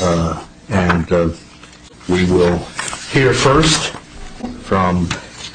and we will hear first from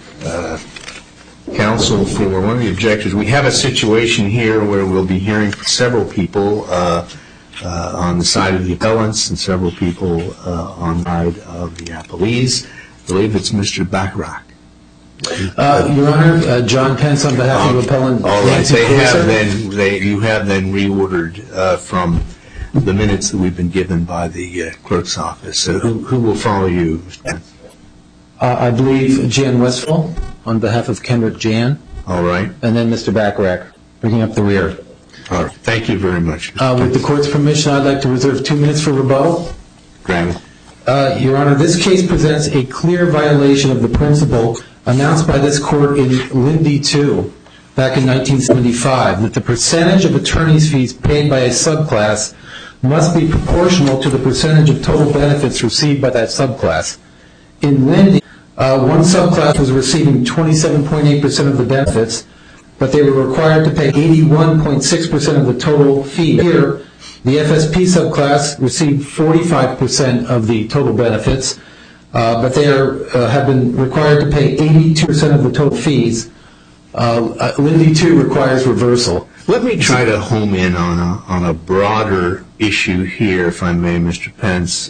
counsel for one of the objectors. We have a situation here where we'll be hearing from several people on the side of the appellants and several people on the side of the appellees. I believe it's Mr. Bacharach. Your Honor, John Pence on behalf of the appellant. All right, you have then reordered from the minutes that we've been given by the clerk's office. So who will follow you, Mr. Pence? I believe Jan Westphal on behalf of Kendrick Jan. All right. And then Mr. Bacharach, bringing up the rear. All right. Thank you very much. With the court's permission, I'd like to reserve 2 minutes for rebuttal. Granted. Your Honor, this case presents a clear violation of the principle announced by this court in Lindy 2 back in 1975, that the percentage of attorney's fees paid by a subclass must be proportional to the percentage of total benefits received by that subclass. In Lindy, one subclass was receiving 27.8% of the benefits, but they were required to pay 81.6% of the total fee. Here, the FSP subclass received 45% of the total benefits, but they have been required to pay 82% of the total fees. Lindy 2 requires reversal. Let me try to home in on a broader issue here, if I may, Mr. Pence.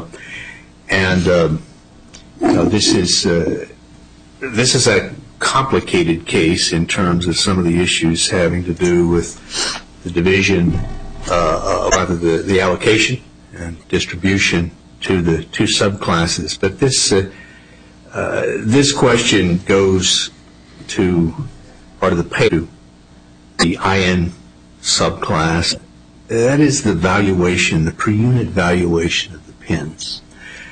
This is a complicated case in terms of some of the issues having to do with the division, rather the allocation and distribution to the two subclasses. But this question goes to part of the pay to the IN subclass. That is the valuation, the per unit valuation of the PINs.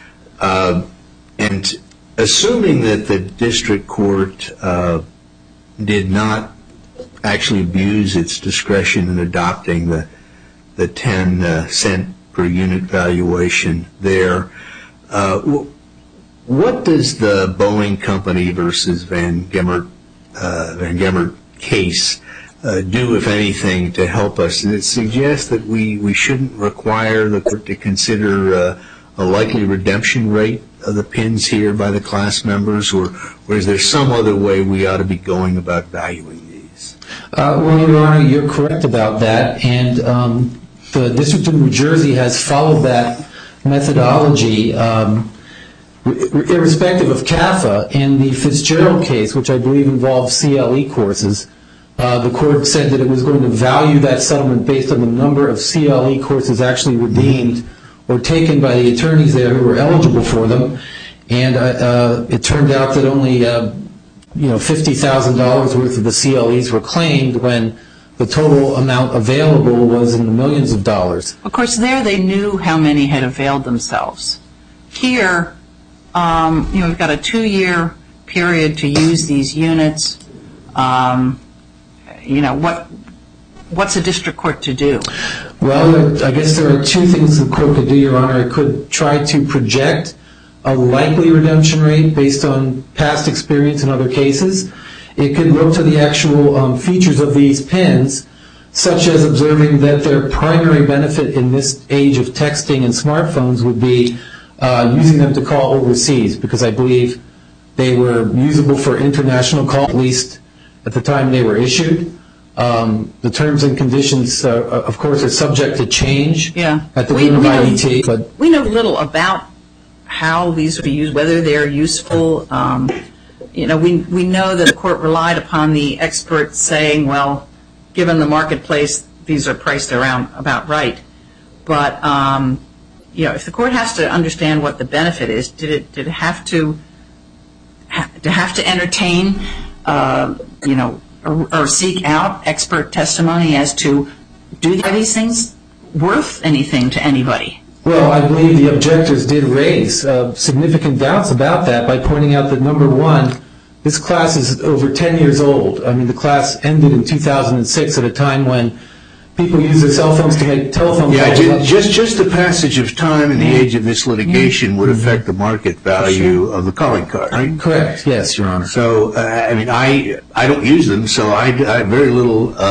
And assuming that the district court did not actually abuse its discretion in adopting the 10 cent per unit valuation there, what does the Boeing Company versus Van Gemert case do, if anything, to help us? And it suggests that we shouldn't require the court to consider a likely redemption rate of the PINs here by the class members, or is there some other way we ought to be going about valuing these? Well, Your Honor, you're correct about that, and the District of New Jersey has followed that methodology irrespective of CAFA. In the Fitzgerald case, which I believe involved CLE courses, the court said that it was going to value that settlement based on the number of CLE courses actually redeemed or taken by the attorneys there who were eligible for them, and it turned out that only $50,000 worth of the CLEs were claimed when the total amount available was in the millions of dollars. Of course, there they knew how many had availed themselves. Here, we've got a 2-year period to use these units. What's a district court to do? Well, I guess there are two things the court could do, Your Honor. It could try to project a likely redemption rate based on past experience in other cases. It could look to the actual features of these PINs, such as observing that their primary benefit in this age of texting and smartphones would be using them to call overseas, because I believe they were usable for international calls, at least at the time they were issued. The terms and conditions, of course, are subject to change at the time of IET. But we know little about how these would be used, whether they're useful. We know that the court relied upon the experts saying, well, given the marketplace, these are priced about right. But if the court has to understand what the benefit is, did it have to entertain, or seek out expert testimony as to are these things worth anything to anybody? Well, I believe the objectors did raise significant doubts about that by pointing out that, number one, this class is over 10 years old. I mean, the class ended in 2006 at a time when people use their cell phones to make telephone calls. Yeah, just the passage of time and the age of this litigation would affect the market value of the calling card, right? Correct. Yes, Your Honor. So, I don't use them, so I have very little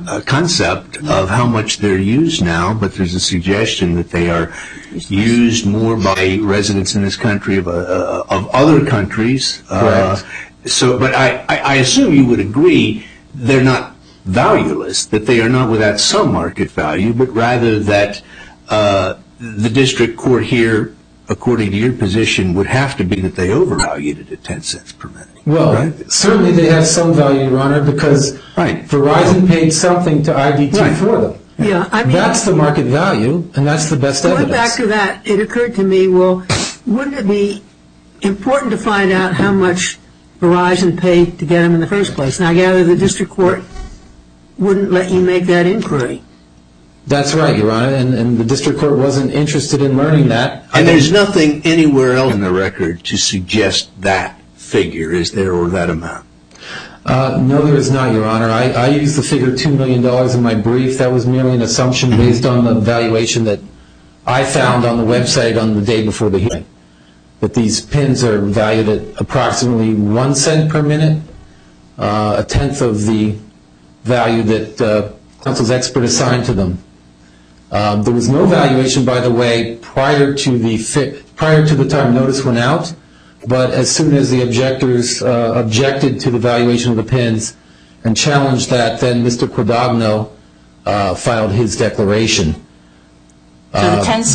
concept of how much they're used now, but there's a suggestion that they are used more by residents in this country of other countries. Correct. But I assume you would agree they're not valueless, that they are not without some market value, but rather that the district court here, according to your position, would have to be that they overvalued it at 10 cents per minute. Well, right? Certainly they have some value, Your Honor, because Verizon paid something to IDT for them. Yeah, I mean, that's the market value, and that's the best evidence. Going back to that, it occurred to me, well, wouldn't it be important to find out how much Verizon paid to get them in the first place? And I gather the district court wouldn't let you make that inquiry. That's right, Your Honor, and the district court wasn't interested in learning that. And there's nothing anywhere else in the record to suggest that figure, is there, or that amount? No, there is not, Your Honor. I used the figure $2 million in my brief. That was merely an assumption based on the valuation that I found on the website on the day before the hearing, that these pins are valued at approximately 1 cent per minute, a tenth of the value that counsel's expert assigned to them. There was no valuation, by the way, prior to the time notice went out, but as soon as the objectors objected to the valuation of the pins and challenged that, then Mr. Quadagno filed his declaration. So the 10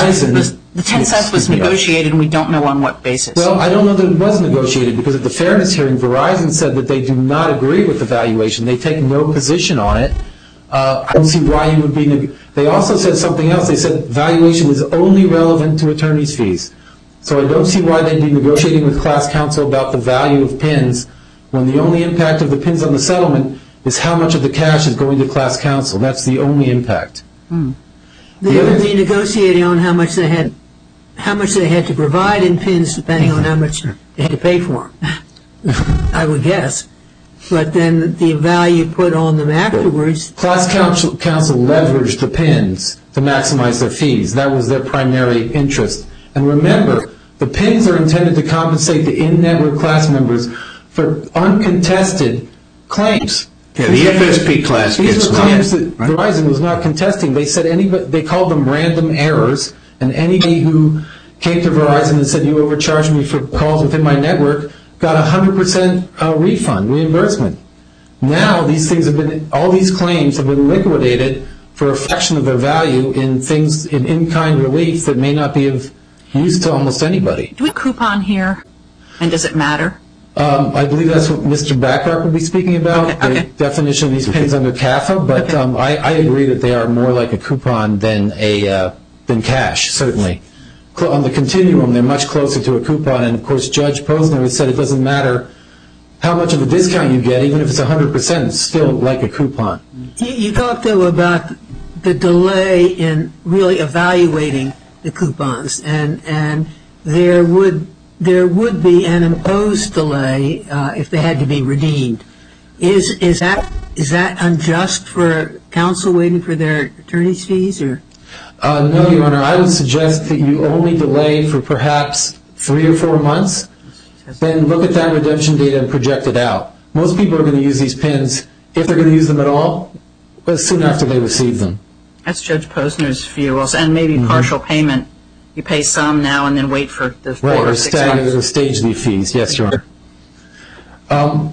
cents was negotiated, and we don't know on what basis. Well, I don't know that it was negotiated, because at the fairness hearing, Verizon said that they do not agree with the valuation. They take no position on it. I don't see why you would be. They also said something else. They said valuation is only relevant to attorney's fees. So I don't see why they'd be negotiating with class counsel about the value of pins when the only impact of the pins on the settlement is how much of the cash is going to class counsel. That's the only impact. They would be negotiating on how much they had to provide in pins, depending on how much they had to pay for them, I would guess. But then the value put on them afterwards. Class counsel leveraged the pins to maximize their fees. That was their primary interest. And remember, the pins are intended to compensate the in-network class members for uncontested claims. Yeah, the FSP class gets these were claims that Verizon was not contesting. They said they called them random errors, and anybody who came to Verizon and said you overcharged me for calls within my network got 100% refund, reimbursement. Now all these claims have been liquidated for a fraction of their value in things in in-kind relief that may not be of use to almost anybody. Do we coupon here, and does it matter? I believe that's what Mr. Bacharach will be speaking about, the definition of these pins under CAFA, but I agree that they are more like a coupon than cash, certainly. On the continuum, they're much closer to a coupon, and of course Judge Posner has said it doesn't matter how much of a discount you get, even if it's 100%, it's still like a coupon. You talked, though, about the delay in really evaluating the coupons, and there would be an imposed delay if they had to be redeemed. Is that unjust for counsel waiting for their attorney's fees, or? No, Your Honor. I would suggest that you only delay for perhaps 3 or 4 months. Then look at that redemption data and project it out. Most people are going to use these pins, if they're going to use them at all, soon after they receive them. That's Judge Posner's view, and maybe partial payment. You pay some now and then wait for the 4 or 6 months. Or stage the fees, yes, Your Honor.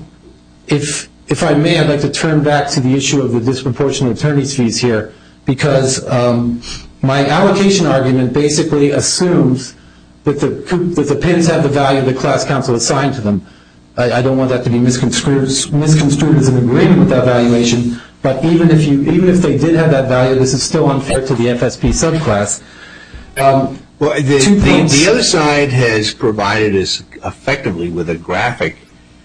If I may, I'd like to turn back to the issue of the disproportionate attorney's fees here, because my allocation argument basically assumes that the pins have the value the class counsel assigned to them. I don't want that to be misconstrued as an agreement with that valuation, but even if they did have that value, this is still unfair to the FSP subclass. Well, the other side has provided us effectively with a graphic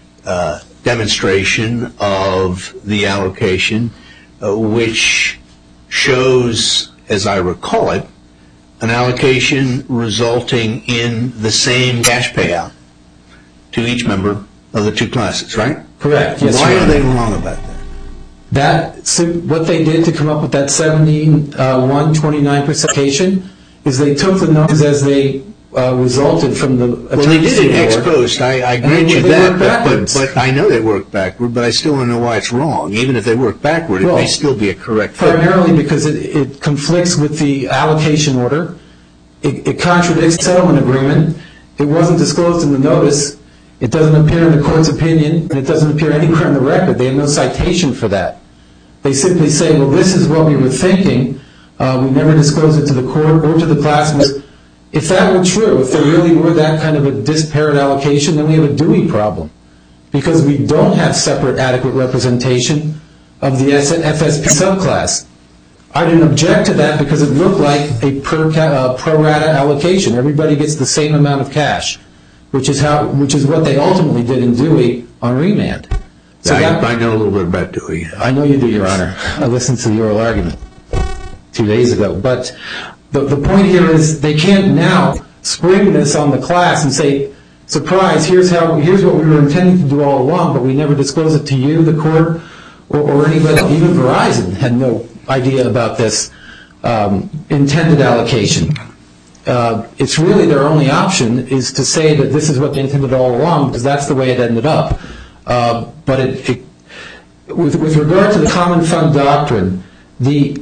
demonstration of the allocation, which shows, as I recall it, an allocation resulting in the same cash payout to each member of the 2 classes, right? Correct. Yes, why are they wrong about that? What they did to come up with that 71.29% allocation is they took the numbers as they resulted from the attorney's Well, they did it ex award. post. I grant you that, but I know they worked backward, but I still don't know why it's wrong. Even if they work backward, it may still be a correct thing. Primarily because it conflicts with the allocation order. It contradicts the settlement agreement. It wasn't disclosed in the notice. It doesn't appear in the court's opinion, and it doesn't appear anywhere in the record. They have no citation for that. They simply say, well, this is what we were thinking. We never disclosed it to the court or to the class members. If that were true, if there really were that kind of a disparate allocation, then we have a Dewey problem, because we don't have separate adequate representation of the FSP subclass. I didn't object to that because it looked like a pro rata allocation. Everybody gets the same amount of cash, which is what they ultimately did in Dewey on remand. So I know a little bit about Dewey. I know you do, Your Honor. I listened to the oral argument 2 days ago. But the point here is they can't now spring this on the class and say, surprise, here's what we were intending to do all along, but we never disclosed it to you, the court, or anybody. Even Verizon had no idea about this intended allocation. It's really their only option is to say that this is what they intended all along, because that's the way it ended up. But with regard to the common fund doctrine, the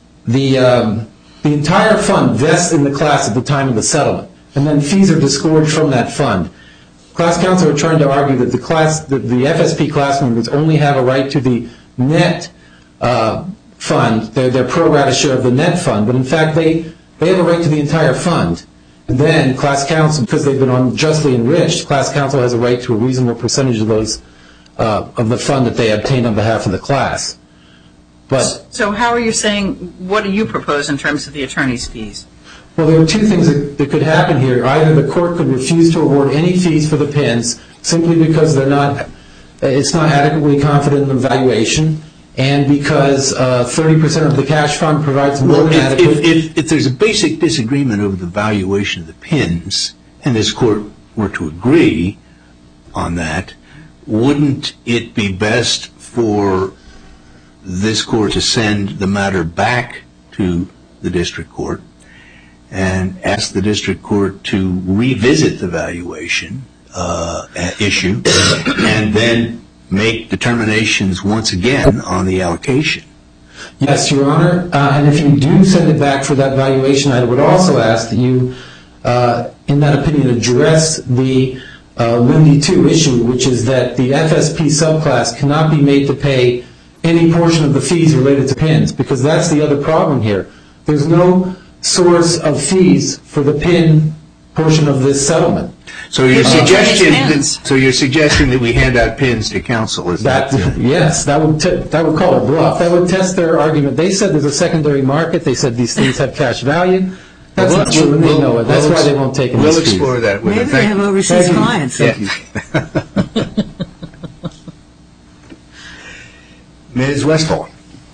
entire fund vests in the class at the time of the settlement, and then fees are disgorged from that fund. Class counsel are trying to argue that the FSP class members only have a right to the net fund, their pro rata share of the net fund, but in fact they have a right to the entire fund. And then class counsel, because they've been unjustly enriched, class counsel has a right to a reasonable percentage of those of the fund that they obtained on behalf of the class. So how are you saying, what do you propose in terms of the attorney's fees? Well, there are two things that could happen here. Either the court could refuse to award any fees for the PINs simply because it's not adequately confident in the valuation, and because 30% of the cash fund provides more than adequate. If there's a basic disagreement over the valuation of the PINs, and this court were to agree on that, wouldn't it be best for this court to send the matter back to the district court and ask the district court to revisit the valuation issue and then make determinations once again on the allocation? Yes, Your Honor, and if you do send it back for that valuation, I would also ask that you, in that opinion, address the Lindy 2 issue, which is that the FSP subclass cannot be made to pay any portion of the fees related to PINs, because that's the other problem here. There's no source of fees for the PIN portion of this settlement. So your suggestion that we hand out PINs to counsel is that? Yes, that would call it bluff. That would test their argument. They said there's a secondary market. They said these things have cash value. That's not true, and they know it. That's why they won't take any fees. We'll explore that. Maybe they have overseas clients. Thank you. Ms. Westphal.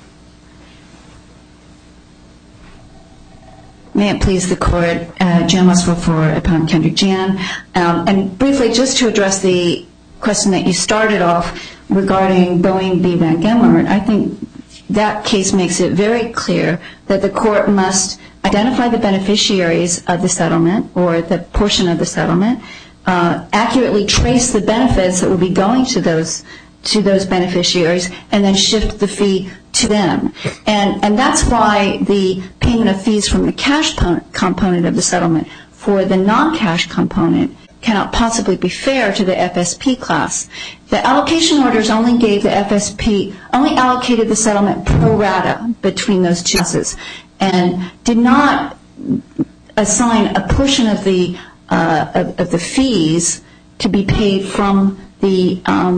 May it please the court, Jan Westphal for Appellant Kendrick Jan. And briefly, just to address the question that you started off regarding Boeing v. Van Gemert, I think that case makes it very clear that the court must identify the beneficiaries of the settlement or the portion of the settlement, accurately trace the benefits that will be going to those beneficiaries, and then shift the fee to them. And that's why the payment of fees from the cash component of the settlement for the non-cash component cannot possibly be fair to the FSP class. The allocation orders only gave the FSP, only allocated the settlement pro rata between those two classes, and did not assign a portion of the fees to be paid from the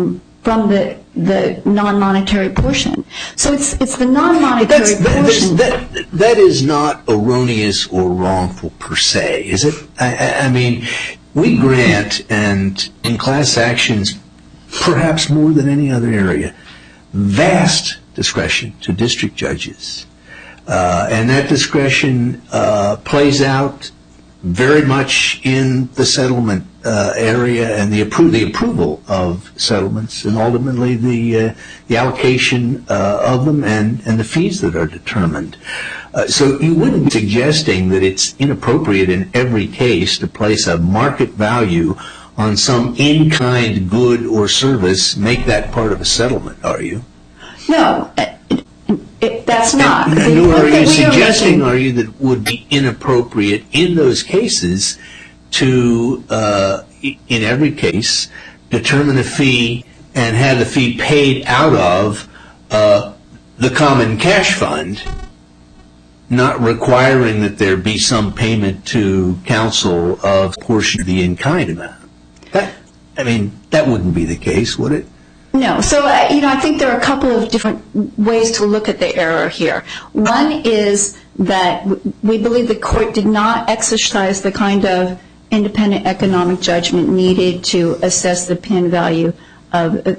non-monetary portion. So it's the non-monetary portion. That is not erroneous or wrongful per se, is it? I mean, we grant, and in class actions, perhaps more than any other area, vast discretion to district judges. And that discretion plays out very much in the settlement area and the approval of settlements, and ultimately the allocation of them and the fees that are determined. So you wouldn't be suggesting that it's inappropriate in every case to place a market value on some in-kind good or service, make that part of a settlement, are you? No, that's not. And are you suggesting, are you, that it would be inappropriate in those cases to, in every case, determine a fee and have the fee paid out of the common cash fund, not requiring that there be some payment to counsel of a portion of the in-kind amount? That wouldn't be the case, would it? No. So, I think there are a couple of different ways to look at the error here. One is that we believe the court did not exercise the kind of independent economic judgment needed to assess the PIN value and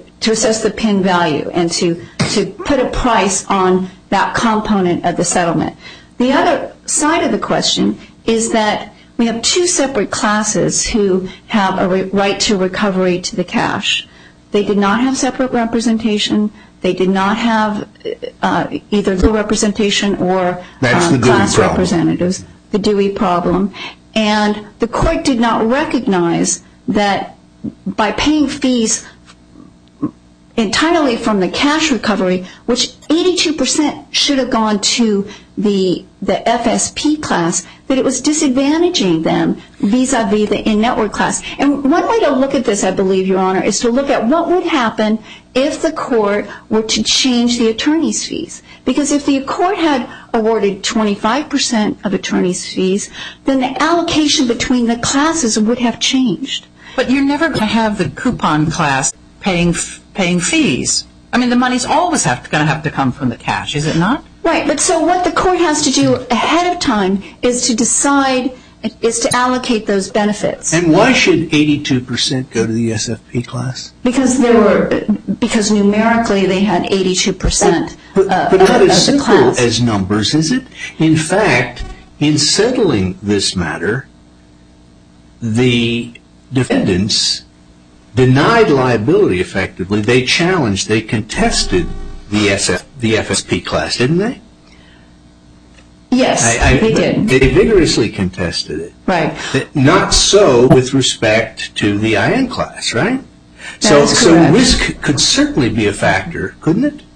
to put a price on that component of the settlement. The other side of the question is that we have two separate classes who have a right to recovery to the cash. They did not have separate representation. They did not have either legal representation or class representatives. The Dewey problem. And the court did not recognize that by paying fees entirely from the cash recovery, which 82% should have gone to the FSP class, that it was disadvantaging them vis-a-vis the in-network class. And one way to look at this, I believe, Your Honor, is to look at what would happen if the court were to change the attorney's fees. Because if the court had awarded 25% of attorney's fees, then the allocation between the classes would have changed. But you're never going to have the coupon class paying fees. I mean, the money's always going to have to come from the cash, is it not? Right, but so what the court has to do ahead of time is to allocate those benefits. And why should 82% go to the SFP class? Because numerically they had 82% but not as simple as numbers, is it? In fact, in settling this matter, the defendants denied liability effectively. They challenged, they contested the FSP class, didn't they? Yes, they did. They vigorously contested it. Right. Not so with respect to the IN class, right? That is correct. So risk could certainly be a factor, couldn't it?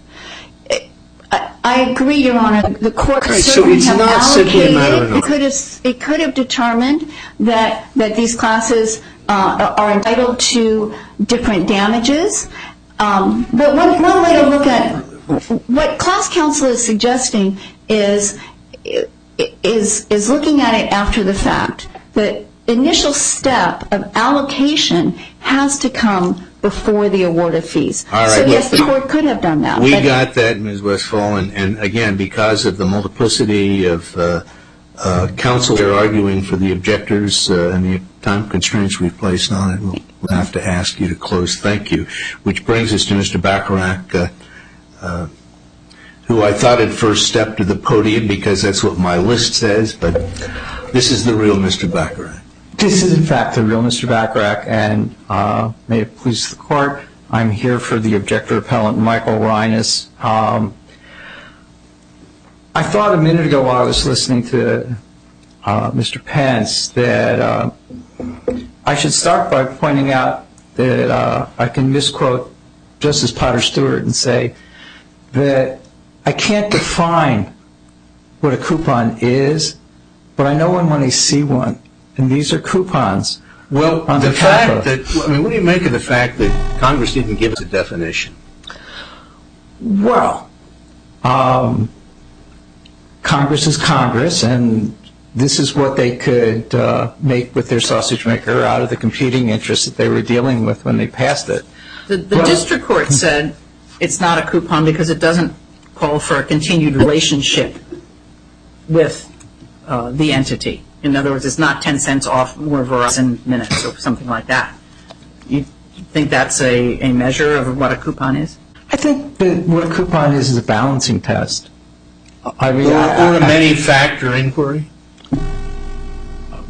I agree, Your Honor. The court could certainly have allocated. It could have determined that these classes are entitled to different damages. But one way to look at what class counsel is suggesting is looking at it after the fact. The initial step of allocation has to come before the award of fees. All right, so yes, the court could have done that. We got that, Ms. Westphal, and again, because of the multiplicity of counsel they're arguing for the objectors and the time constraints we've placed on it, we'll have to ask you to close. Thank you. Which brings us to Mr. Bacharach, who I thought had first stepped to the podium because that's what my list says, but this is the real Mr. Bacharach. This is, in fact, the real Mr. Bacharach, and may it please the Court, I'm here for the objector appellant, Michael Reines. I thought a minute ago while I was listening to Mr. Pence that I should start by pointing out that I can misquote Justice Potter Stewart and say that I can't define what a coupon is, but I know when I see one. And these are coupons. Well, the fact that, what do you make of the fact that Congress didn't give us a definition? Well, Congress is Congress, and this is what they could make with their sausage maker out of the competing interests that they were dealing with when they passed it. The district court said it's not a coupon because it doesn't call for a continued relationship with the entity. In other words, it's not 10 cents off more Verizon minutes or something like that. You think that's a measure of what a coupon is? I think that what a coupon is a balancing test. Or a many-factor inquiry?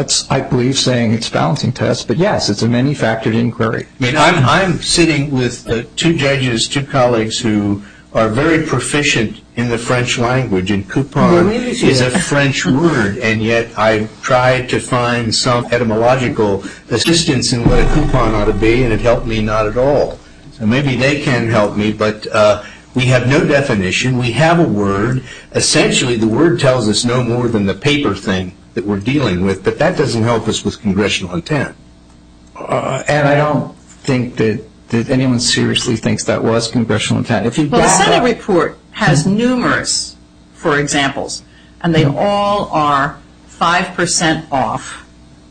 That's, I believe, saying it's a balancing test, but yes, it's a many-factored inquiry. I mean, I'm sitting with two judges, two colleagues who are very proficient in the French language, and coupon is a French word, and yet I've tried to find some etymological assistance in what a coupon ought to be, and it helped me not at all. So maybe they can help me, but we have no definition. We have a word. Essentially, the word tells us no more than the paper thing that we're dealing with, but that doesn't help us with congressional intent. And I don't think that anyone seriously thinks that was congressional intent. Well, the Senate report has numerous, for examples, and they all are 5% off,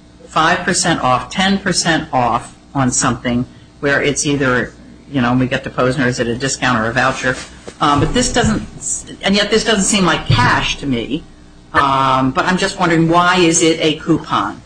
10% off on something where it's either, we get to Posner, is it a discount or a voucher? But this doesn't, and yet this doesn't seem like cash to me. But I'm just wondering, why is it a coupon?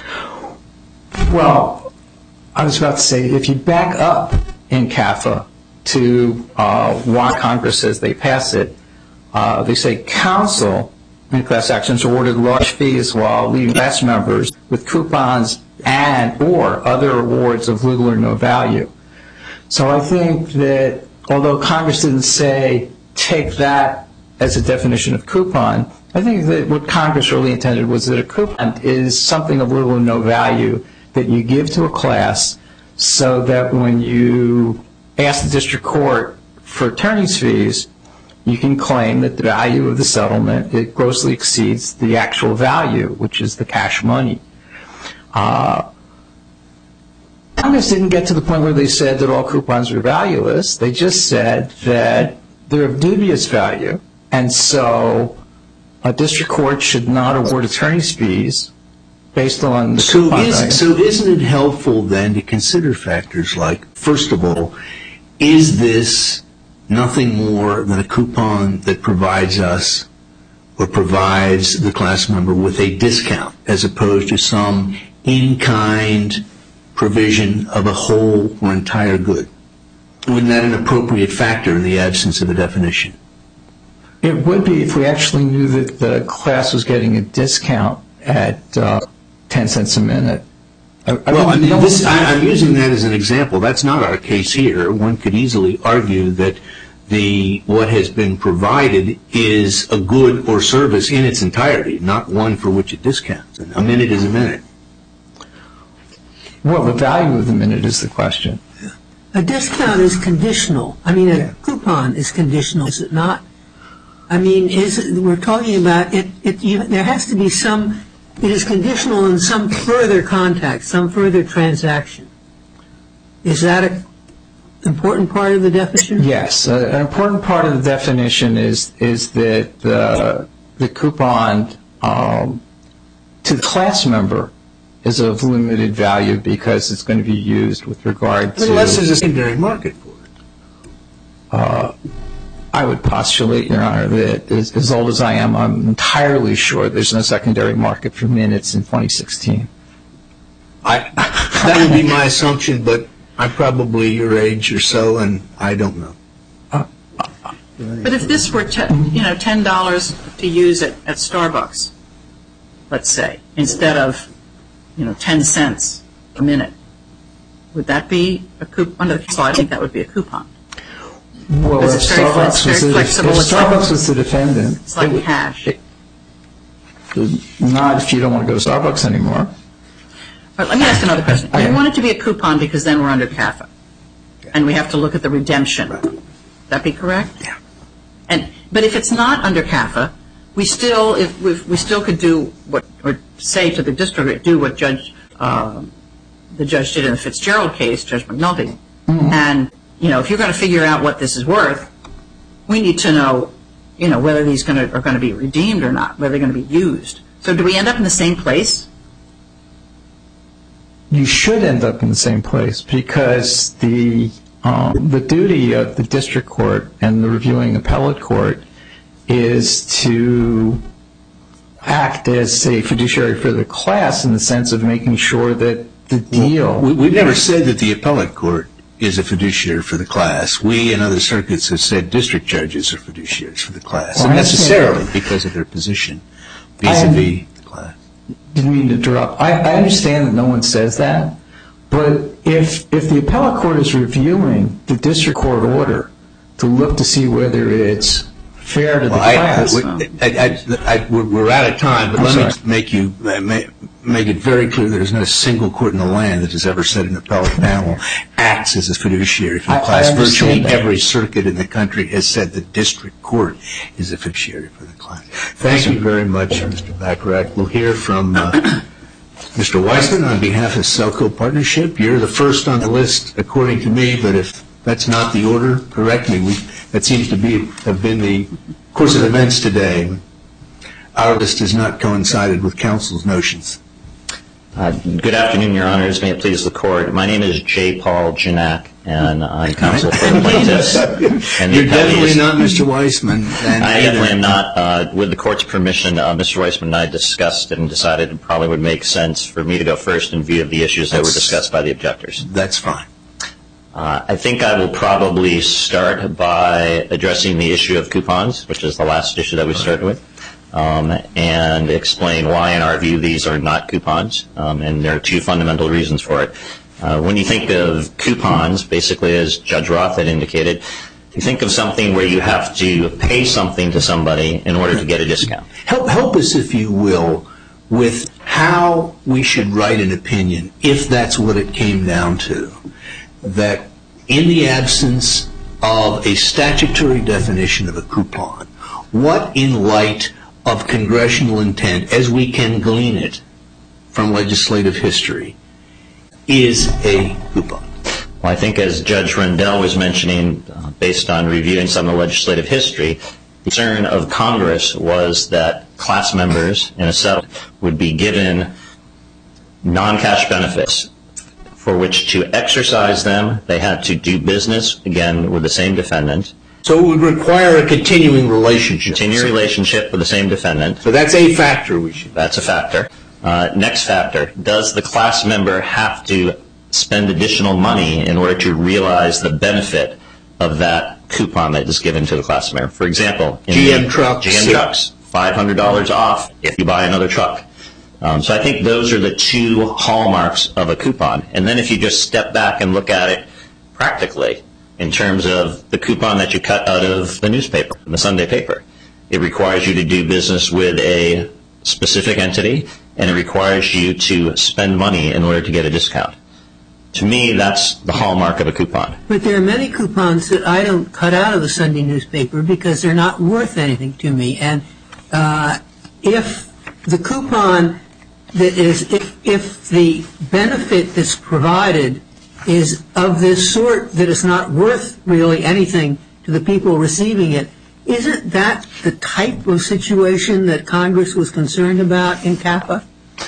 Well, I was about to say, if you back up in CAFA to why Congress says they pass it, they say counsel in class actions awarded large fees while leaving class members with coupons and or other awards of little or no value. So I think that although Congress didn't say take that as a definition of coupon, I think that what Congress really intended was that a coupon is something of little or no value that you give to a class so that when you ask the district court for attorney's fees, you can claim that the value of the settlement, it grossly exceeds the actual value, which is the cash money. Congress didn't get to the point where they said that all coupons are valueless. They just said that they're of dubious value, and so a district court should not award attorney's fees based on the coupon value. So isn't it helpful then to consider factors like, first of all, is this nothing more than a coupon that provides us or provides the class member with a discount as opposed to some in-kind provision of a whole or entire good? Wouldn't that an appropriate factor in the absence of a definition? It would be if we actually knew that the class was getting a discount at 10 cents a minute. I'm using that as an example. That's not our case here. One could easily argue that what has been provided is a good or service in its entirety, not one for which it discounts. A minute is a minute. Well, the value of the minute is the question. A discount is conditional. I mean, a coupon is conditional, is it not? I mean, we're talking about it. There has to be some. It is conditional in some further contact, some further transaction. Is that an important part of the definition? Yes, an important part of the definition is that the coupon to the class member is of limited value because it's going to be used with regard to. Unless there's a secondary market for it. I would postulate, Your Honor, that as old as I am, I'm entirely sure there's no secondary market for minutes in 2016. That would be my assumption, but I'm probably your age or so, and I don't know. But if this were $10 to use at Starbucks, let's say, instead of 10 cents a minute, would that be a coupon? Under the case law, I think that would be a coupon. Well, if Starbucks was the defendant, it's like cash. Not if you don't want to go to Starbucks anymore. All right, let me ask another question. You want it to be a coupon because then we're under CAFA, and we have to look at the redemption. Would that be correct? Yeah. But if it's not under CAFA, we still could do or say to the district, do what the judge did in the Fitzgerald case, Judge McNulty, and if you're going to figure out what this is worth, we need to know, whether these are going to be redeemed or not, whether they're going to be used. So do we end up in the same place? You should end up in the same place because the duty of the district court and the reviewing appellate court is to act as a fiduciary for the class in the sense of making sure that the deal. We've never said that the appellate court is a fiduciary for the class. We and other circuits have said district judges are fiduciaries for the class, and necessarily because of their position vis-a-vis the class. didn't mean to interrupt. I understand that no one says that, but if the appellate court is reviewing the district court order to look to see whether it's fair to the class. We're out of time, but let me make it very clear there's not a single court in the land that has ever said an appellate panel acts as a fiduciary for the class. Virtually every circuit in the country has said the district court is a fiduciary for the class. Thank you very much, Mr. Bacharach. We'll hear from Mr. Weissman on behalf of Selco Partnership. You're the first on the list, according to me, but if that's not the order, correct me. That seems to have been the course of events today. Our list has not coincided with counsel's notions. Good afternoon, Your Honors. May it please the Court. My name is J. Paul Janak, and I'm counsel for the plaintiffs. You're definitely not Mr. Weissman. I definitely am not. With the Court's permission, Mr. Weissman and I discussed and decided it probably would make sense for me to go first in view of the issues that were discussed by the objectors. That's fine. I think I will probably start by addressing the issue of coupons, which is the last issue that we started with, and explain why, in our view, these are not coupons, and there are two fundamental reasons for it. When you think of coupons, basically, as Judge Roth had indicated, you think of something where you have to pay something to somebody in order to get a discount. Help us, if you will, with how we should write an opinion, if that's what it came down to, that in the absence of a statutory definition of a coupon, what in light of congressional intent, as we can glean it from legislative history, is a coupon? Well, I think as Judge Rendell was mentioning, based on reviewing some of the legislative history, the concern of Congress was that class members in a settlement would be given non-cash benefits for which to exercise them. They had to do business, again, with the same defendant. So it would require a continuing relationship. Continuing relationship with the same defendant. So that's a factor. That's a factor. Next factor, does the class member have to spend additional money in order to realize the benefit of that coupon that is given to the class member? For example, GM Trucks, $500 off if you buy another truck. So I think those are the two hallmarks of a coupon. And then if you just step back and look at it practically in terms of the coupon that you cut out of the newspaper, the Sunday paper, it requires you to do business with a specific entity, and it requires you to spend money in order to get a discount. To me, that's the hallmark of a coupon. But there are many coupons that I don't cut out of the Sunday newspaper because they're not worth anything to me. And if the coupon that is, if the benefit that's provided is of this sort that is not worth really anything to the people receiving it, isn't that the type of situation that Congress was concerned about in CAPA?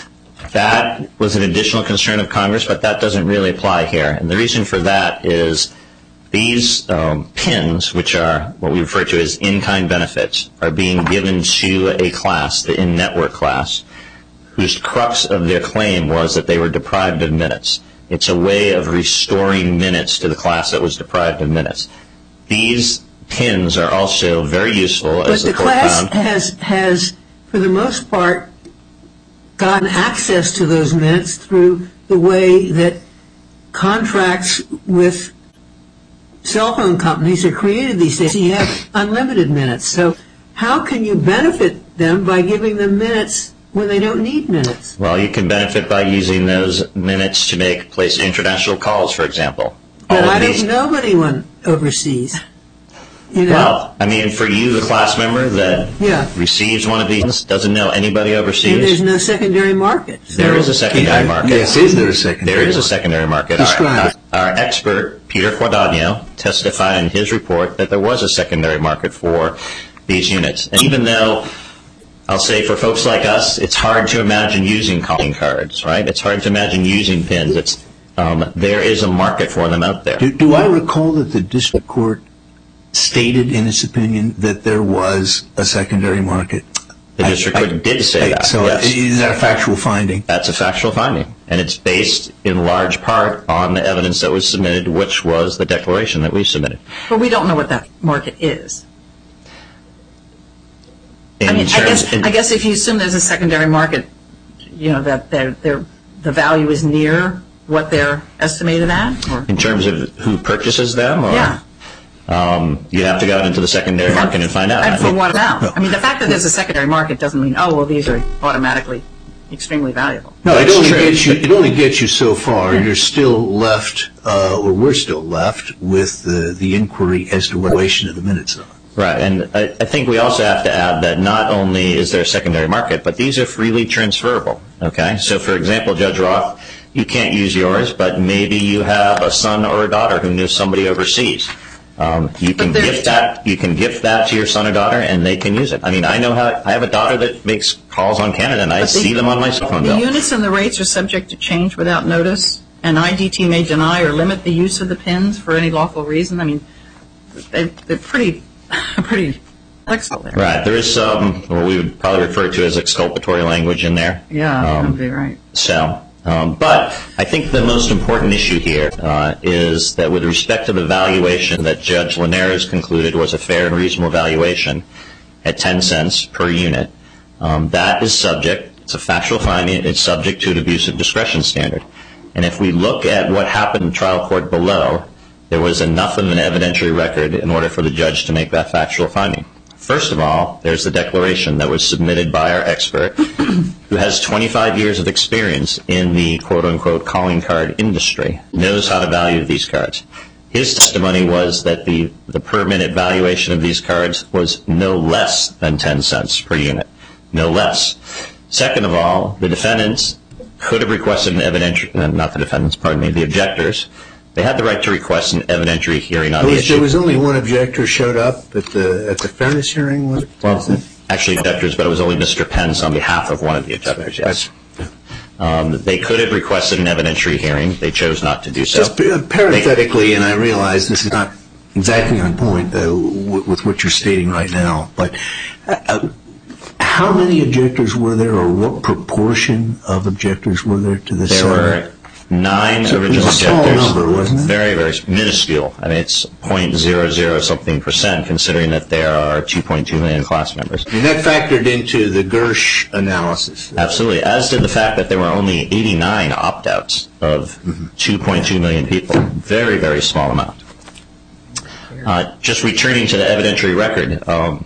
That was an additional concern of Congress, but that doesn't really apply here. And the reason for that is these PINs, which are what we refer to as in-kind benefits, are being given to a class, the in-network class, whose crux of their claim was that they were deprived of minutes. It's a way of restoring minutes to the class that was deprived of minutes. These PINs are also very useful, as the court found. But the class has, for the most part, gotten access to those minutes through the way that contracts with cell phone companies are created these days. You have unlimited minutes. So how can you benefit them by giving them minutes when they don't need minutes? Well, you can benefit by using those minutes to place international calls, for example. But I don't know anyone overseas. You know? Well, I mean, for you, the class member that receives one of these, doesn't know anybody overseas. And there's no secondary market. There is a secondary market. Yes, is there a secondary market? There is a secondary market. Describe it. Our expert, Peter Quadagno, testified in his report that there was a secondary market for these units. And even though, I'll say for folks like us, it's hard to imagine using calling cards, right? It's hard to imagine using PINs. There is a market for them out there. Do I recall that the district court stated in its opinion that there was a secondary market? The district court did say that. So yes. Is that a factual finding? That's a factual finding. And it's based in large part on the evidence that was submitted, which was the declaration that we submitted. But we don't know what that market is. I guess if you assume there's a secondary market, that the value is near what they're estimated at? Or? In terms of who purchases them? Or? Yeah. You have to go out into the secondary market and find out. And for what amount? I mean, the fact that there's a secondary market doesn't mean, these are automatically extremely valuable. No, it only gets you so far. You're still left, or we're still left, with the inquiry as to what valuation of the minutes are. Right, and I think we also have to add that not only is there a secondary market, but these are freely transferable. Okay, so for example, Judge Roth, you can't use yours, but maybe you have a son or a daughter who knew somebody overseas. You can gift that. You can gift that to your son or daughter, and they can use it. I mean, I have a daughter that makes calls on Canada, and I see them on my cell phone bill. The units and the rates are subject to change without notice, and IDT may deny or limit the use of the PINs for any lawful reason. I mean, they're pretty flexible there. Right. There is some what we would probably refer to as exculpatory language in there. Yeah, that'd be right. But I think the most important issue here is that with respect to the valuation that Judge Linares concluded was a fair and reasonable valuation at 10 cents per unit, that is subject, it's a factual finding, it's subject to an abuse of discretion standard. And if we look at what happened in trial court below, there was enough of an evidentiary record in order for the judge to make that factual finding. First of all, there's the declaration that was submitted by our expert who has 25 years of experience in the quote-unquote calling card industry, knows how to value these cards. His testimony was that the per-minute valuation of these cards was no less than 10 cents per unit, no less. Second of all, the defendants could have requested an evidentiary, not the defendants, pardon me, the objectors. They had the right to request an evidentiary hearing on the issue. There was only one objector showed up at the fairness hearing, was it? Well, actually objectors, but it was only Mr. Pence on behalf of one of the objectors, yes. They could have requested an evidentiary hearing. They chose not to do so. Just parenthetically, and I realize this is not exactly on point with what you're stating right now, but how many objectors were there, or what proportion of objectors were there to this? There were 9 original objectors. A small number, wasn't it? Very, very minuscule. I mean, it's 0.00 something %, considering that there are 2.2 million class members. And that factored into the Gersh analysis. Absolutely, as did the fact that there were only 89 opt-outs of 2.2 million people. Very, very small amount. Just returning to the evidentiary record,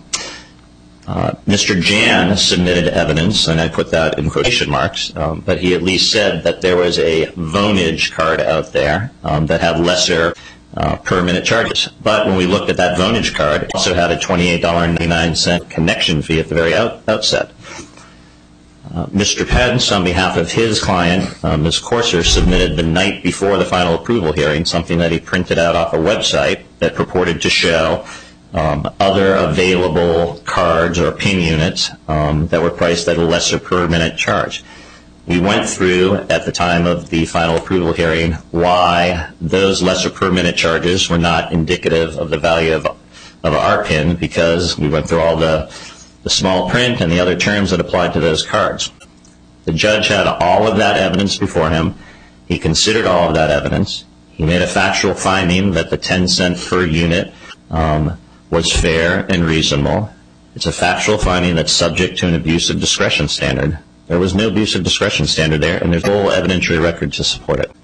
Mr. Jan submitted evidence, and I put that in quotation marks, but he at least said that there was a Vonage card out there that had lesser per-minute charges. But when we looked at that Vonage card, it also had a $28.99 connection fee at the very outset. Mr. Pence, on behalf of his client, Ms. Corser, submitted the night before the final approval hearing something that he printed out off a website that purported to show other available cards or PIN units that were priced at a lesser per-minute charge. We went through, at the time of the final approval hearing, why those lesser per-minute charges were not indicative of the value of our PIN, because we went through all the small print and the other terms that applied to those cards. The judge had all of that evidence before him. He considered all of that evidence. He made a factual finding that the 10 cent per unit was fair and reasonable. It's a factual finding that's subject to an abuse of discretion standard. There was no abuse of discretion standard there, and there's a whole evidentiary record to support it.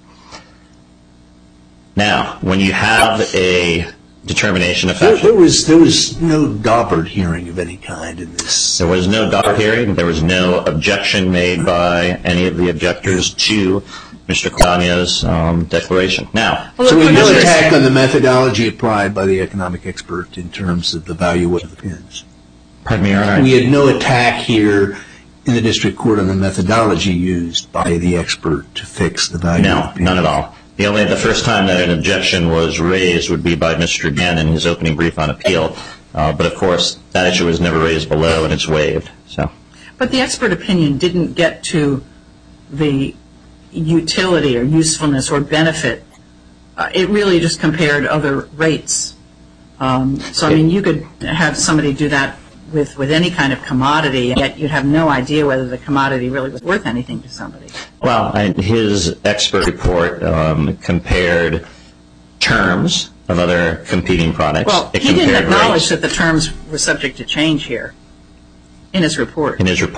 Now, when you have a determination of factual... There was no Daubert hearing of any kind in this. There was no Daubert hearing. There was no objection made by any of the objectors to Mr. Cagno's declaration. Now, so we had no attack on the methodology applied by the economic expert in terms of the value of the PINs. Pardon me, Your Honor? We had no attack here in the district court on the methodology used by the expert to fix the value of the PINs. No, none at all. The first time that an objection was raised would be by Mr. Gann in his opening brief on appeal. But, of course, that issue was never raised below, and it's waived. So. But the expert opinion didn't get to the utility or usefulness or benefit. It really just compared other rates. So, I mean, you could have somebody do that with any kind of commodity, and yet you'd have no idea whether the commodity really was worth anything to somebody. Well, his expert report compared terms of other competing products. Well, he didn't acknowledge that the terms were subject to change here in his report. In his report.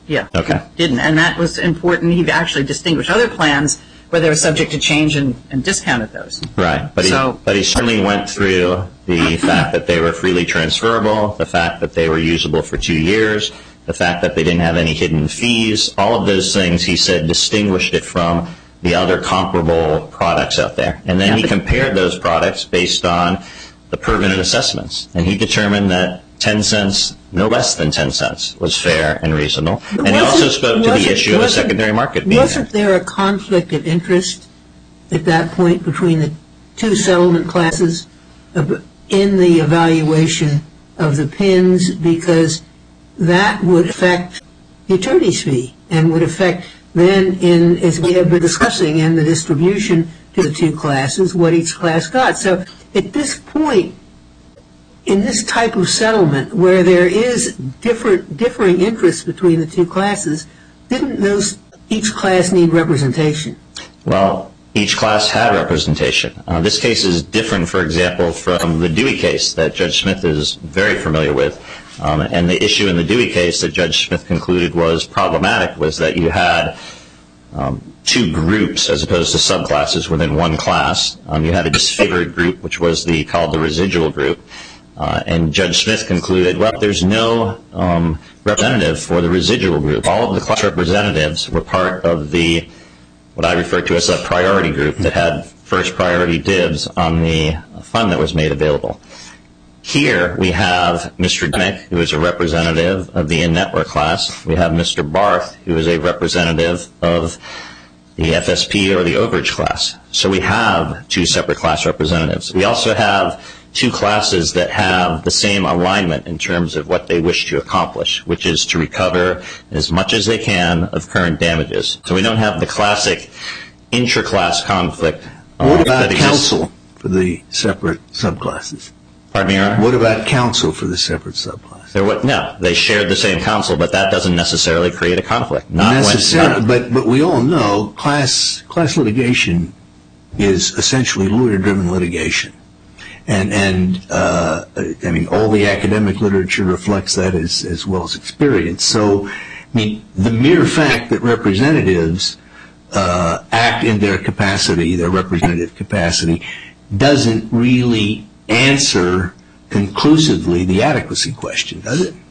Yeah. Okay. He didn't, and that was important. He actually distinguished other plans where they were subject to change and discounted those. Right, but he certainly went through the fact that they were freely transferable, the fact that they were usable for 2 years, the fact that they didn't have any hidden fees. All of those things, he said, distinguished it from the other comparable products out there. And then he compared those products based on the per-minute assessments. And he determined that 10 cents, no less than 10 cents, was fair and reasonable. And he also spoke to the issue of a secondary market being Wasn't there a conflict of interest at that point between the two settlement classes in the evaluation of the PINs, because that would affect the attorney's fee and would affect then, as we have been discussing, in the distribution to the two classes, what each class got. So at this point, in this type of settlement where there is differing interests between the two classes, didn't each class need representation? Well, each class had representation. This case is different, for example, from the Dewey case that Judge Smith is very familiar with. And the issue in the Dewey case that Judge Smith concluded was problematic was that you had two groups as opposed to subclasses within one class. You had a disfavored group, which was called the residual group. And Judge Smith concluded, well, there's no representative for the residual group. All of the class representatives were part of what I refer to as a priority group that had first priority dibs on the fund that was made available. Here we have Mr. Dimick, who is a representative of the in-network class. We have Mr. Barth, who is a representative of the FSP or the overage class. So we have two separate class representatives. We also have two classes that have the same alignment in terms of what they wish to accomplish, which is to recover as much as they can of current damages. So we don't have the classic intra-class conflict. What about counsel for the separate subclasses? Pardon me, Your Honor? What about counsel for the separate subclasses? No, they shared the same counsel, but that doesn't necessarily create a conflict. But we all know class litigation is essentially lawyer-driven litigation. And I mean, all the academic literature reflects that as well as experience. So, I mean, the mere fact that representatives act in their capacity, their representative capacity, doesn't really answer conclusively the adequacy question, does it?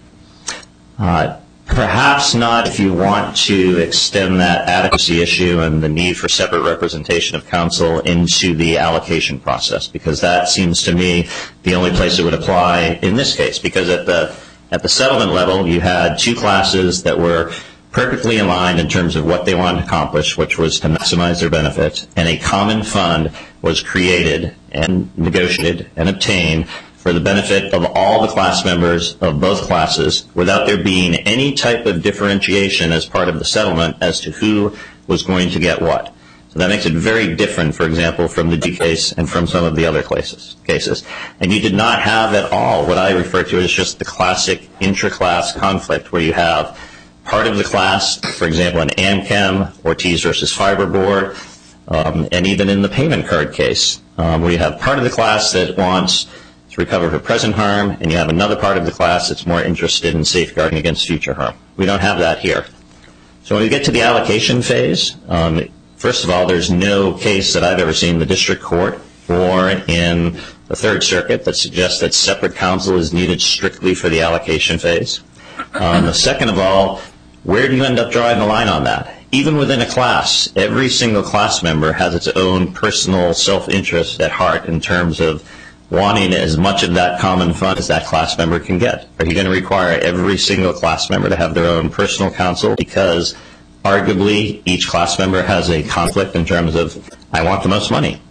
Perhaps not if you want to extend that adequacy issue and the need for separate representation of counsel into the allocation process, because that seems to me the only place it would apply in this case. Because at the settlement level, you had two classes that were perfectly aligned in terms of what they wanted to accomplish, which was to maximize their benefits, and a common fund was created and negotiated and obtained for the benefit of all the class members of both classes without there being any type of differentiation as part of the settlement as to who was going to get what. So that makes it very different, for example, from the D case and from some of the other cases. And you did not have at all what I refer to as just the classic intra-class conflict where you have part of the class, for example, in AmChem, Ortiz versus Fiberboard, and even in the payment card case, where you have part of the class that wants to recover for present harm, and you have another part of the class that's more interested in safeguarding against future harm. We don't have that here. So when we get to the allocation phase, first of all, there's no case that I've ever seen in the district court or in the Third Circuit that suggests that separate counsel is needed strictly for the allocation phase. Second of all, where do you end up drawing the line on that? Even within a class, every single class member has its own personal self-interest at heart in terms of wanting as much of that common fund as that class member can get. Are you going to require every single class member to have their own personal counsel because arguably each class member has a conflict in terms of, I want the most money?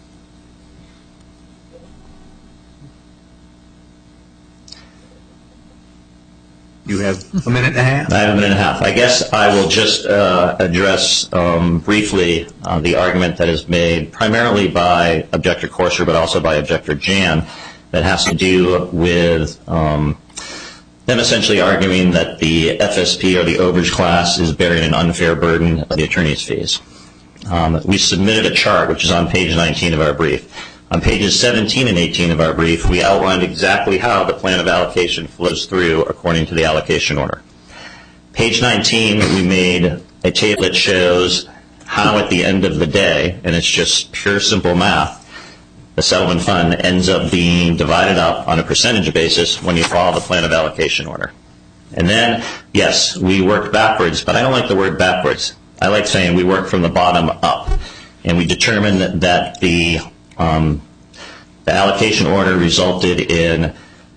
You have a minute and a half? I have a minute and a half. I guess I will just address briefly the argument that is made primarily by Objector Courser but also by Objector Jan that has to do with them essentially arguing that the FSP or the overage class is bearing an unfair burden of the attorney's fees. We submitted a chart which is on page 19 of our brief. On pages 17 and 18 of our brief, we outlined exactly how the plan of allocation flows through according to the allocation order. Page 19, we made a table that shows how at the end of the day, and it's just pure simple math, the settlement fund ends up being divided up on a percentage basis when you follow the plan of allocation order. And then, yes, we worked backwards, but I don't like the word backwards. I like saying we worked from the bottom up. And we determined that the allocation order resulted in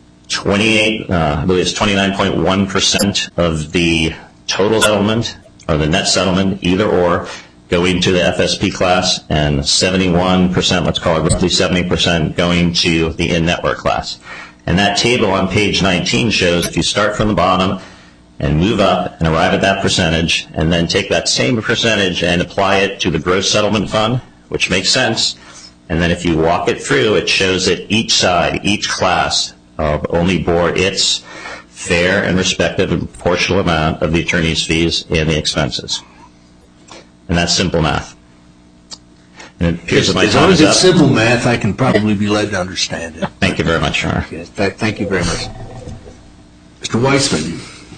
29.1% of the total settlement, or the net settlement, either or, going to the FSP class, and 71%, let's call it roughly 70%, going to the in-network class. And that table on page 19 shows if you start from the bottom and move up and arrive at that percentage, and then take that same percentage and apply it to the gross settlement fund, which makes sense, and then if you walk it through, it shows that each side, each class, only bore its fair and respective and proportional amount of the attorney's fees and the expenses. And that's simple math. And it appears that my as time long as is it's up. simple math, I can probably be led to understand it. Thank you very much, Your Honor. Yes, thank you very much. Mr. Weissman.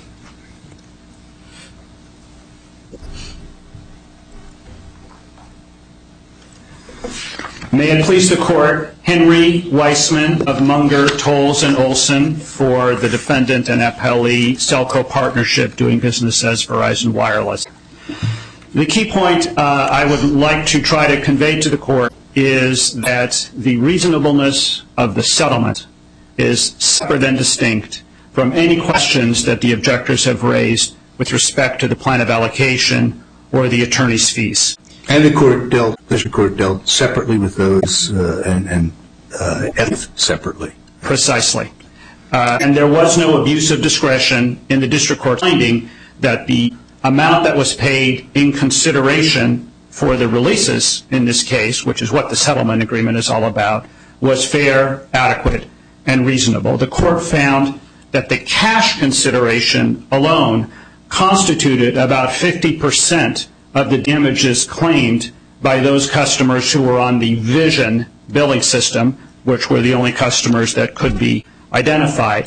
May it please the Court, Henry Weissman of Munger, Tolles, and Olson for the defendant and appellee, Selco Partnership, doing business as Verizon Wireless. The key point I would like to try to convey to the Court is that the reasonableness of the settlement is separate and distinct from any questions that the objectors have raised with respect to the plan of allocation or the attorney's fees. And the district court dealt separately with those and separately. Precisely. And there was no abuse of discretion in the district court finding that the amount that was paid in consideration for the releases in this case, which is what the settlement agreement is all about, was fair, adequate, and reasonable. The court found that the cash consideration alone constituted about 50% of the damages claimed by those customers who were on the Vision billing system, which were the only customers that could be identified.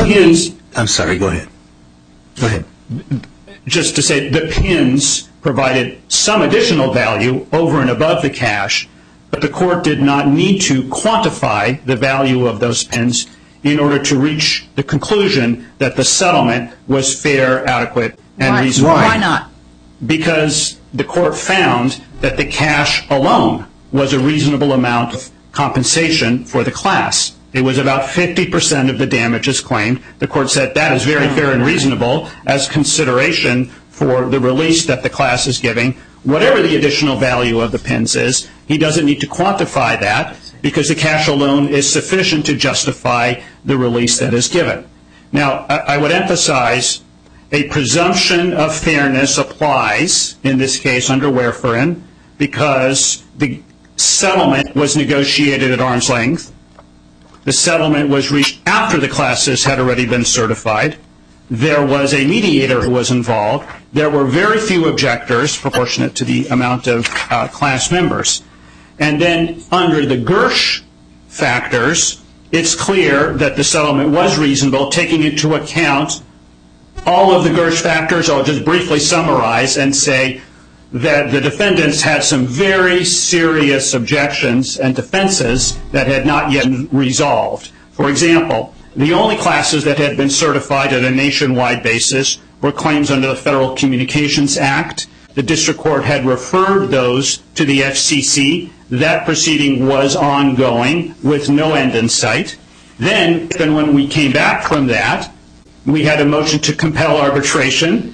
I'm sorry, go ahead. Go ahead. Just to say, the PINs provided some additional value over and above the cash, but the court did not need to quantify the value of those PINs in order to reach the conclusion that the settlement was fair, adequate, and reasonable. Why not? Because the court found that the cash alone was a reasonable amount of compensation for the class. It was about 50% of the damages claimed. The court said that is very fair and reasonable as consideration for the release that the class is giving. Whatever the additional value of the PINs is, he doesn't need to quantify that because the cash alone is sufficient to justify the release that is given. Now, I would emphasize a presumption of fairness applies in this case under Warfarin because the settlement was negotiated at arm's length. The settlement was reached after the classes had already been certified. There was a mediator who was involved. There were very few objectors proportionate to the amount of class members. And then under the Gersh factors, it's clear that the settlement was reasonable, taking into account all of the Gersh factors. I'll just briefly summarize and say that the defendants had some very serious objections and defenses that had not yet resolved. For example, the only classes that had been certified at a nationwide basis were claims under the Federal Communications Act. The district court had referred those to the FCC. That proceeding was ongoing with no end in sight. Then when we came back from that, we had a motion to compel arbitration,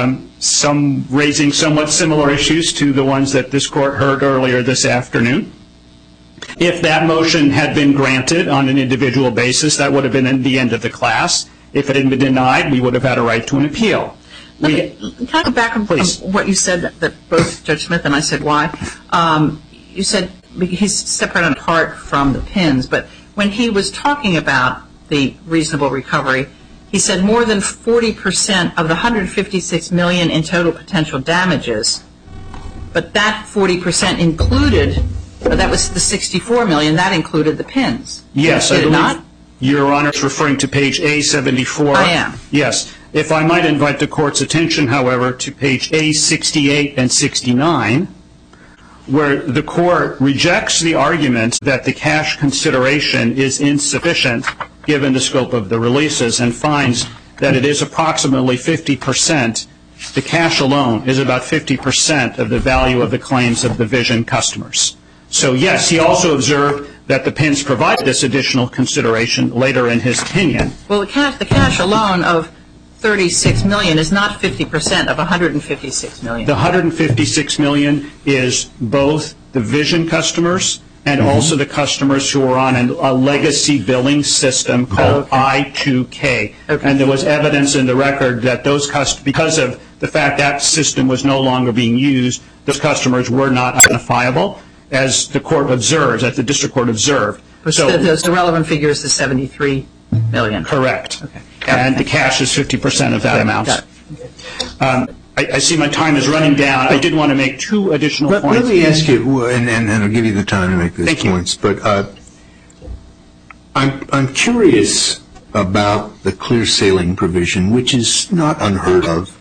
some raising somewhat similar issues to the ones that this court heard earlier this afternoon. If that motion had been granted on an individual basis, that would have been the end of the class. If it had been denied, we would have had a right to an appeal. Can I go back on what you said that both Judge Smith and I said why? You said he's separate and apart from the PINs, but when he was talking about the reasonable recovery, he said more than 40% of the $156 million in total potential damages, but that 40% included, that was the $64 million, that included the PINs. Yes, Did it not? Your Honor is referring to page A74. I am. Yes. If I might invite the Court's attention, however, to page A68 and 69, where the Court rejects the argument that the cash consideration is insufficient given the scope of the releases and finds that it is approximately 50%. The cash alone is about 50% of the value of the claims of the Vision customers. So yes, he also observed that the PINs provided this additional consideration later in his opinion. Well, the cash alone of $36 million is not 50% of $156 million. The $156 million is both the Vision customers and also the customers who are on a legacy billing system called I2K. Okay. And there was evidence in the record that those customers, because of the fact that system was no longer being used, those customers were not identifiable, as the Court observes, as the District Court observed. So the relevant figure is the $73 million. Correct. Okay. And the cash is 50% of that amount. I see my time is running down. I did want to make two additional points. Let me ask you, and I'll give you the time to make those points. But I'm curious about the clear sailing provision, which is not unheard of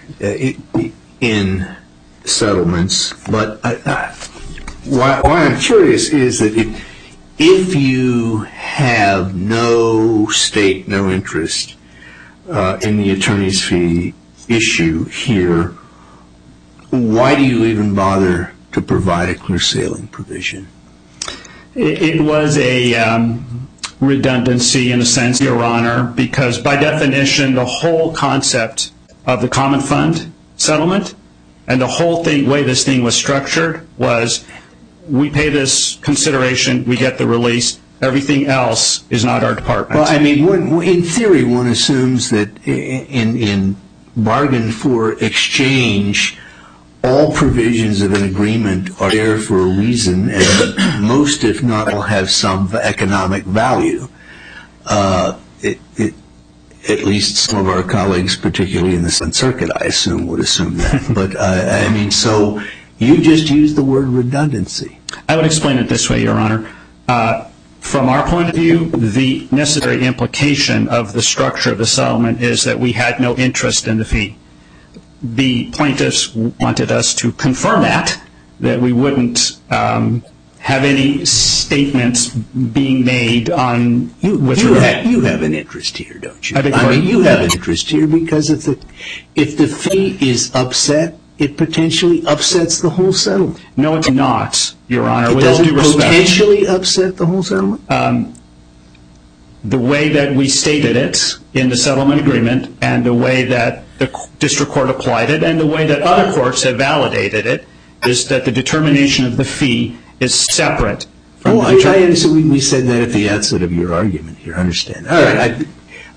in settlements. But why I'm curious is that if you have no stake, no interest in the attorney's fee issue here, why do you even bother to provide a clear sailing provision? It was a redundancy in a sense, Your Honor, because by definition the whole concept of the common fund settlement and the whole way this thing was structured was we pay this consideration, we get the release, everything else is not our department. Well, I mean, in theory one assumes that in bargain for exchange, all provisions of an agreement are there for a reason, and most, if not all, have some economic value. At least some of our colleagues, particularly in the Seventh Circuit, I assume, would assume that. But, I mean, so you just used the word redundancy. I would explain it this way, Your Honor. From our point of view, the necessary implication of the structure of the settlement is that we had no interest in the fee. The plaintiffs wanted us to confirm that we wouldn't have any statements being made on you have an interest here, don't you? I mean, you have an interest here because if the fee is upset, it potentially upsets the whole settlement. No, it's not, Your Honor. It doesn't potentially upset the whole settlement? The way that we stated it in the settlement agreement and the way that the district court applied it and the way that other courts have validated it is that the determination of the fee is separate from the determination. We said that at the outset of your argument here. I understand. All right.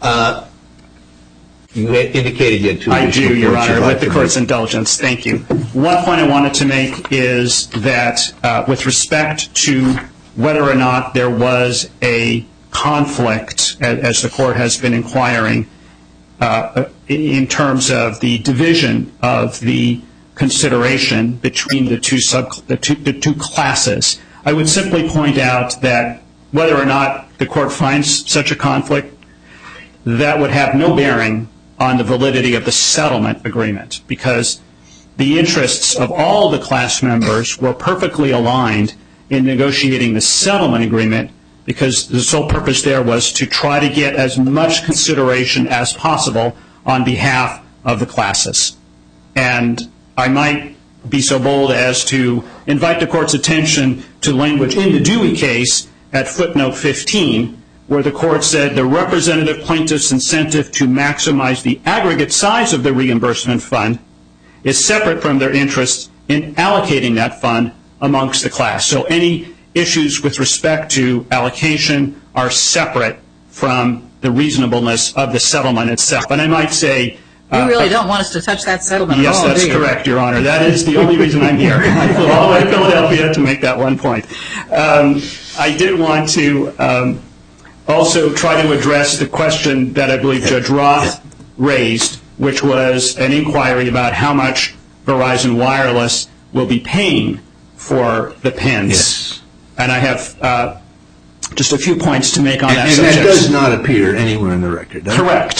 You indicated you had two additional points. I do, Your Honor, with the Court's indulgence. Thank you. One point I wanted to make is that with respect to whether or not there was a conflict, as the Court has been inquiring, in terms of the division of the consideration between the two classes, I would simply point out that whether or not the Court finds such a conflict, that would have no bearing on the validity of the settlement agreement because the interests of all the class members were perfectly aligned in negotiating the settlement agreement because the sole purpose there was to try to get as much consideration as possible on behalf of the classes. And I might be so bold as to invite the Court's attention to language in the Dewey case at footnote 15 where the Court said the representative plaintiff's incentive to maximize the aggregate size of the reimbursement fund is separate from their interest in allocating that fund amongst the class. So any issues with respect to allocation are separate from the reasonableness of the settlement itself. And I might say... You really don't want us to touch that settlement at all, Yes, that's correct, Your Honor. That is the only reason I'm here. I flew all the way to Philadelphia to make that one point. I did want to also try to address the question that I believe Judge Roth raised, which was an inquiry about how much Verizon Wireless will be paying for the PINs. Yes. And I have just a few points to make on that subject. And that does not appear anywhere in the record, does it? Correct.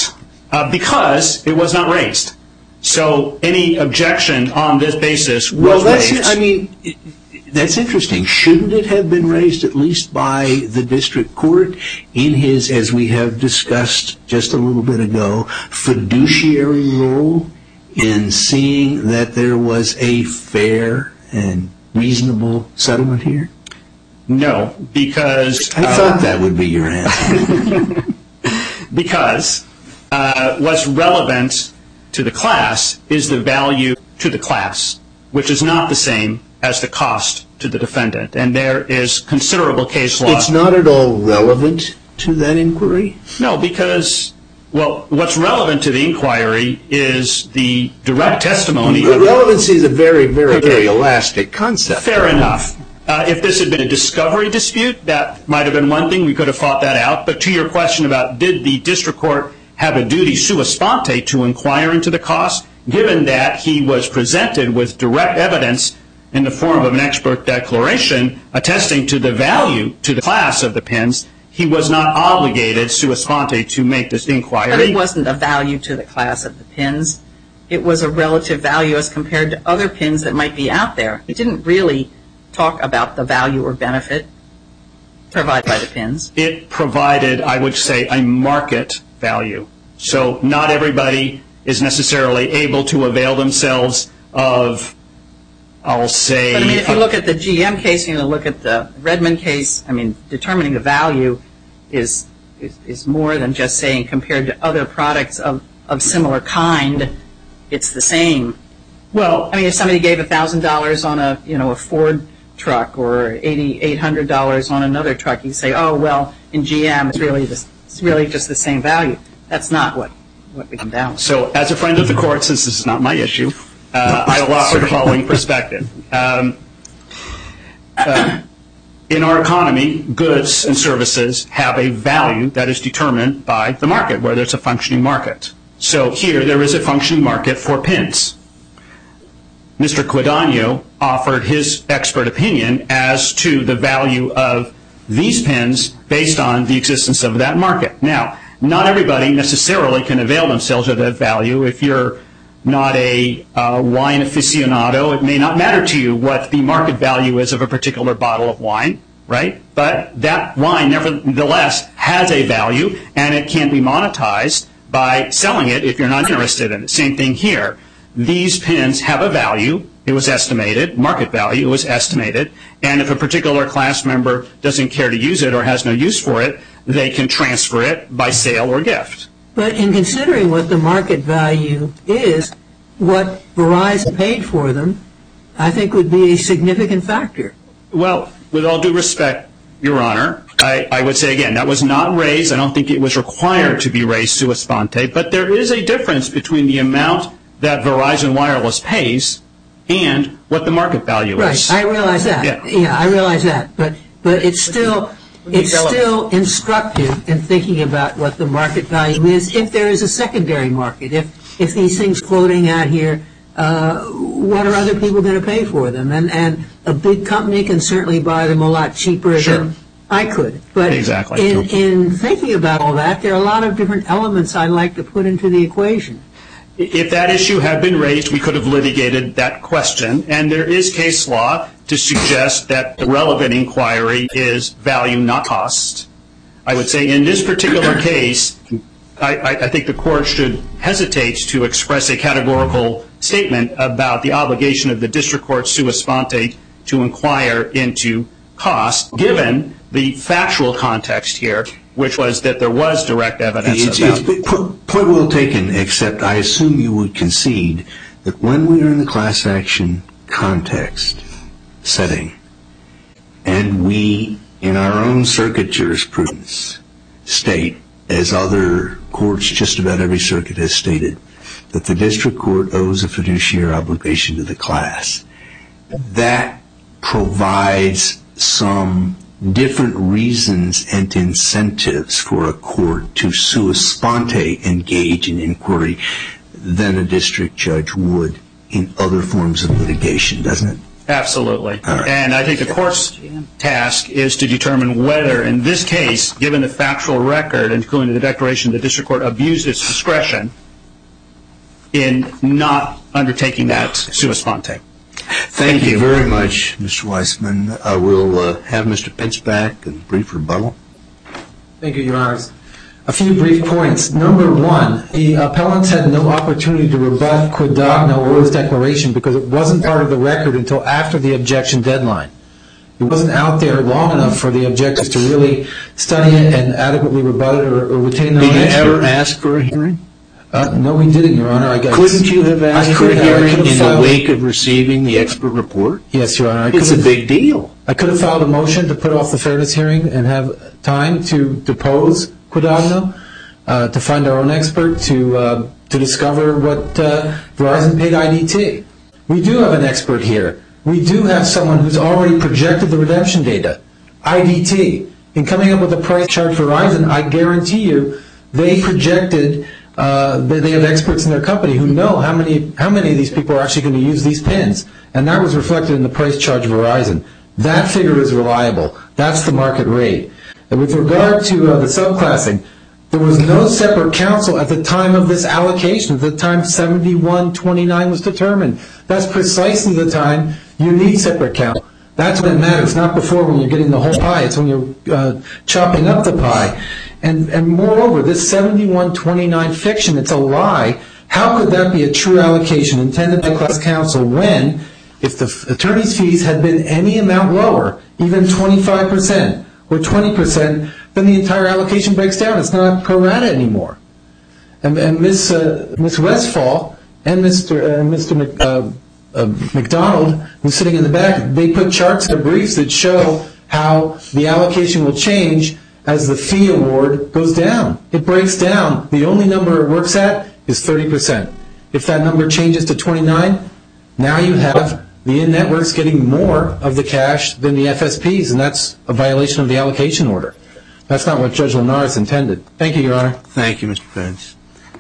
Because it was not raised. So any objection on this basis was raised. That's interesting. Shouldn't it have been raised at least by the district court in his, as we have discussed just a little bit ago, fiduciary role in seeing that there was a fair and reasonable settlement here? No, because... I thought that would be your answer. Because what's relevant to the class is the value to the class, which is not the same as the cost to the defendant. And there is considerable case law. It's not at all relevant to that inquiry? No, because, well, what's relevant to the inquiry is the direct testimony. Relevancy is a very, very, very elastic concept. Fair enough. If this had been a discovery dispute, that might have been one thing. We could have fought that out. But to your question about did the district court have a duty sua sponte to inquire into the cost, given that he was presented with direct evidence in the form of an expert declaration attesting to the value to the class of the pins, he was not obligated sua sponte to make this inquiry. But it wasn't a value to the class of the pins. It was a relative value as compared to other pins that might be out there. It didn't really talk about the value or benefit provided by the pins. It provided, I would say, a market value. So not everybody is necessarily able to avail themselves of, I'll say... But, I mean, if you look at the GM case and you look at the Redmond case, I mean, determining the value is more than just saying compared to other products of similar kind, it's the same. Well, I mean, if somebody gave $1,000 on a Ford truck or $800 on another truck, you say, oh, well, in GM it's really just the same value. That's not what we come down with. So as a friend of the court, since this is not my issue, I will offer the following perspective. In our economy, goods and services have a value that is determined by the market, whether it's a functioning market. So here there is a functioning market for pins. Mr. Quidano offered his expert opinion as to the value of these pins based on the existence of that market. Now, not everybody necessarily can avail themselves of that value. If you're not a wine aficionado, it may not matter to you what the market value is of a particular bottle of wine, right? But that wine, nevertheless, has a value, and it can be monetized by selling it if you're not interested in it. Same thing here. These pins have a value. It was estimated. Market value was estimated. And if a particular class member doesn't care to use it or has no use for it, they can transfer it by sale or gift. But in considering what the market value is, what Verizon paid for them, I think would be a significant factor. Well, with all due respect, Your Honor, I would say, again, that was not raised. I don't think it was required to be raised sua sponte. But there is a difference between the amount that Verizon Wireless pays and what the market value is. Right, I realize that. Yeah, I realize that. But it's still instructive in thinking about what the market value is if there is a secondary market. If these things floating out here, what are other people going to pay for them? And a big company can certainly buy them a lot cheaper than I could. But exactly. In thinking about all that, there are a lot of different elements I'd like to put into the equation. If that issue had been raised, we could have litigated that question. And there is case law to suggest that the relevant inquiry is value, not cost. I would say in this particular case, I think the court should hesitate to express a categorical statement about the obligation of the district court sua sponte to inquire into cost, given the factual context here, which was that there was direct evidence of that. Point well taken, except I assume you would concede that when we are in the class action context setting, and we, in our own circuit jurisprudence, state, as other courts, just about every circuit has stated, that the district court owes a fiduciary obligation to the class, that provides some different reasons and incentives for a court to sua sponte engage in inquiry than a district judge would in other forms of litigation, doesn't it? Absolutely. And I think the court's task is to determine whether, in this case, given the factual record, including the declaration, the district court abused its discretion in not undertaking that sua sponte. Thank you very much, Mr. Weissman. We'll have Mr. Pence back and brief rebuttal. Thank you, Your Honors. A few brief points. Number one, the appellants had no opportunity to rebut Quidagno or his declaration because it wasn't part of the record until after the objection deadline. It wasn't out there long enough for the objectors to really study it and adequately rebut it or retain their own Did you expert. ever ask for a hearing? No, we didn't, Your Honor. Couldn't you have asked for a hearing in the wake of receiving the expert report? Yes, Your Honor. It's a big deal. I could have filed a motion to put off the fairness hearing and have time to depose Quidagno, to find our own expert, to discover what Verizon paid IDT. We do have an expert here. We do have someone who's already projected the redemption data, IDT. In coming up with a price chart for Verizon, I guarantee you they projected they have experts in their company who know how many of these people are actually going to use these pins, and that was reflected in the price charge of Verizon. That figure is reliable. That's the market rate. And with regard to the subclassing, there was no separate counsel at the time of this allocation, at the time 7129 was determined. That's precisely the time you need separate counsel. That's when it matters, not before when you're getting the whole pie. It's when you're chopping up the pie. And moreover, this 7129 fiction, it's a lie. How could that be a true allocation intended by class counsel when, if the attorney's fees had been any amount lower, even 25% or 20%, then the entire allocation breaks down. It's not pro rata anymore. And Ms. Westphal and Mr. McDonald, who's sitting in the back, they put charts in their briefs that show how the allocation will change as the fee award goes down. It breaks down. The only number it works at is 30%. If that number changes to 29, now you have the in-networks getting more of the cash than the FSPs, and that's a violation of the allocation order. That's not what Judge Linares intended. Thank you, Your Honor. Thank you, Mr. Pence.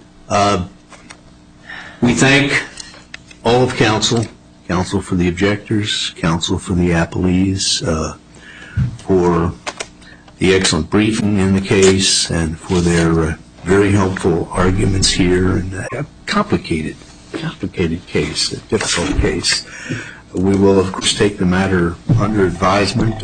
We thank all of counsel for the objectors, counsel for the appellees, for the excellent briefing in the case, and for their very helpful arguments here in a complicated case, a difficult case. We will, of course, take the matter under advisement.